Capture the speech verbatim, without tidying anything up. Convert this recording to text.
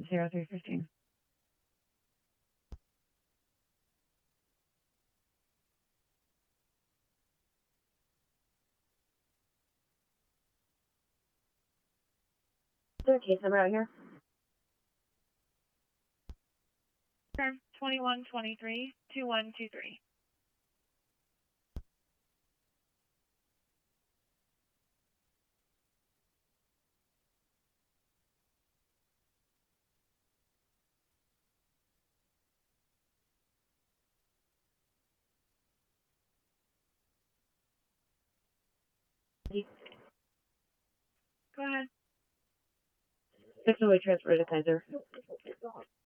zero three fifteen. Is there a case number out here? twenty-one twenty-three, two one two three. Go ahead. Six away transfer to Kaiser.